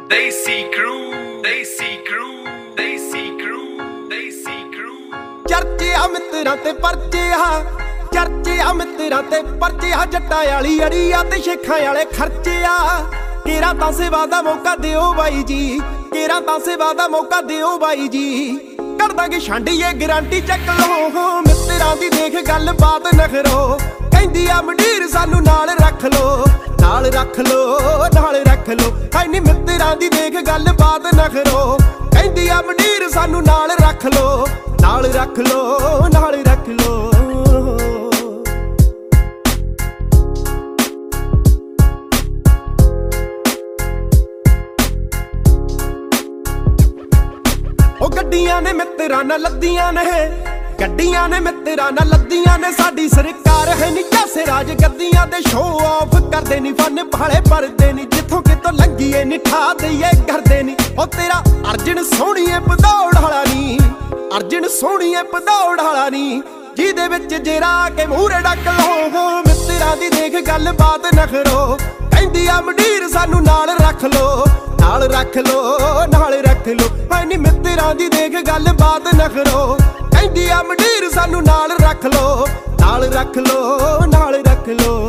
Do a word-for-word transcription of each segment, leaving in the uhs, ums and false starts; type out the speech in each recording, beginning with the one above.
Desi Crew, Desi Crew, Desi Crew, Desi Crew। ਚਰਚੇ ਆ ਮਿੱਤਰਾਂ ਤੇ ਪਰਚੇ ਆ, ਚਰਚੇ ਆ ਮਿੱਤਰਾਂ ਤੇ ਪਰਚੇ ਆ, ਜੱਟਾਂ ਵਾਲੀ ਅੜੀ ਆ ਤੇ ਸ਼ੇਖਾਂ ਵਾਲੇ ਖਰਚੇ ਆ। ਕੇਰਾ ਤਾਂ ਸੇਵਾ ਦਾ ਮੌਕਾ ਦਿਓ ਬਾਈ ਜੀ, ਕੇਰਾ ਤਾਂ ਸੇਵਾ ਦਾ ਮੌਕਾ ਦਿਓ ਬਾਈ ਜੀ। ਕਰ ਦਾਂਗੇ ਛਾਂਡੀਏ ਗਰੰਟੀ ਚੱਕ ਲਓ, ਮਿੱਤਰਾਂ ਦੀ ਦੇਖ ਗੱਲ ਬਾਤ ਨਖਰੋ। ਕਹਿੰਦੀ ਆ ਮੰਡੀਰ ਸਾਨੂੰ ਨਾਲ ਰੱਖ ਲੋ, ਨਾਲ ਰੱਖ ਲੋ, ਨਾਲ ਰੱਖ ਲੋ। ਹਾਏ ਨੀ ਮਿੱਤਰਾਂ ਦੀ ਦੇਖ ਗੱਲ ਬਾਤ ਨਖਰੋ। ਕਹਿੰਦੀ ਆ ਮੰਡੀਰ ਸਾਨੂੰ ਨਾਲ ਰੱਖ ਲੋ, ਨਾਲ ਰੱਖ ਲੋ, ਨਾਲ ਰੱਖ ਲੋ। ਉਹ ਗੱਡੀਆਂ ਨੇ ਮਿੱਤਰਾਂ ਨਾਲ ਲੱਦੀਆਂ ਨੇ, ਗੱਡੀਆਂ ਨੇ ਮਿੱਤਰਾਂ ਨਾਲ ਲੱਦੀਆਂ ਨੇ। ਸਾਡੀ ਸਰਕਾਰ ਹੈ ਨੀ ਚਾਸੇ ਰਾਜ ਗੱਦੀਆਂ ਦੇ, ਸ਼ੋਅ ਆਫ ਕਰਦੇ ਨੀ ਫਨ ਭਾਲੇ ਪਰਦੇ ਨੀ। ਜਿੱਥੋਂ ਕਿਤੋਂ ਲੰਘੀਏ ਨੀ ਠਾ ਦਈਏ ਕਰਦੇ ਨੀ। ਉਹ ਤੇਰਾ ਅਰਜਨ ਸੋਹਣੀਏ ਭਦੌੜ ਵਾਲਾ ਨੀ, ਅਰਜਨ ਸੋਹਣੀਏ ਭਦੌੜ ਵਾਲਾ ਨੀ। ਜਿਹਦੇ ਵਿੱਚ ਜੇਰਾ ਕੇ ਮੂਹਰੇ ਡੱਕ ਲਓ, ਮਿੱਤਰਾਂ ਦੀ ਦੇਖ ਗੱਲ ਬਾਤ ਨਖਰੋ। ਕਹਿੰਦੀ ਆ ਮੰਡੀਰ ਸਾਨੂੰ ਨਾਲ ਰੱਖ ਲੋ, ਨਾਲ ਰੱਖ ਲੋ, ਨਾਲ ਰੱਖ ਲੋ। ਹਾਏ ਨੀ ਮਿੱਤਰਾਂ ਦੀ ਦੇਖ ਗੱਲ ਬਾਤ ਨਖਰੋ। ਕਹਿੰਦੀ ਆ ਮੰਡੀਰ ਸਾਨੂੰ ਨਾਲ ਰੱਖ ਲੋ, ਨਾਲ ਰੱਖ ਲੋ, ਨਾਲ ਰੱਖ ਲੋ।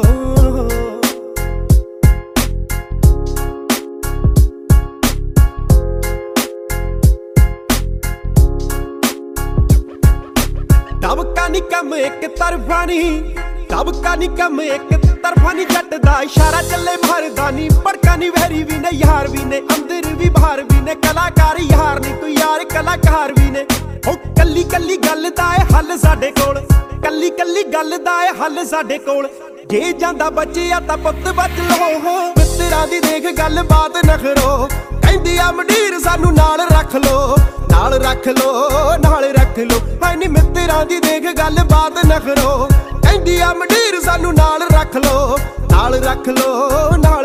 ਦਬਕਾ ਨੀ ਕੰਮ ਇੱਕ ਤਰਫਾ ਨੀ, ਦਬਕਾ ਨੀ ਕੰਮ ਇੱਕ ਤਰਫਾ ਨੀ। ਜੱਟ ਦਾ ਇਸ਼ਾਰਾ ਚੱਲੇ ਮਾਰਦਾ ਨੀ, ਭੜਕਾ ਨੀ ਵੈਰੀ ਵੀ ਨੇ ਯਾਰ ਵੀ ਨੇ, ਅੰਦਰ ਵੀ ਬਾਹਰ ਵੀ ਨੇ। ਕਲਾਕਾਰ ਯਾਰ ਨੀ ਕੋਈ ਯਾਰ ਕਲਾਕਾਰ ਵੀ ਨੇ। ਉਹ ਕੱਲੀ ਕੱਲੀ ਗੱਲ ਦਾ ਏ ਹੱਲ ਸਾਡੇ ਕੋਲ, ਕੱਲੀ ਕੱਲੀ ਗੱਲ ਦਾ ਏ ਹੱਲ ਸਾਡੇ ਕੋਲ। ਜੇ ਜਾਂਦਾ ਬਚਿਆ ਤਾਂ ਪੁੱਤ ਬਚ ਲਓ, ਮਿੱਤਰਾਂ ਦੀ ਦੇਖ ਗੱਲ ਬਾਤ ਨਖਰੋ। ਕਹਿੰਦੀ ਆ ਮੰਡੀਰ ਸਾਨੂੰ ਨਾਲ ਰੱਖ ਲੋ, ਨਾਲ ਰੱਖ ਲੋ, ਨਾਲ ਰੱਖ ਲੋ। ਹਾਏ ਨੀ ਮਿੱਤਰਾਂ ਦੀ ਦੇਖ ਗੱਲ ਬਾਤ ਨਖਰੋ। ਕਹਿੰਦੀ ਆ ਮੰਡੀਰ ਸਾਨੂੰ ਨਾਲ ਰੱਖ ਲੋ, ਨਾਲ ਰੱਖ ਲੋ, ਨਾਲ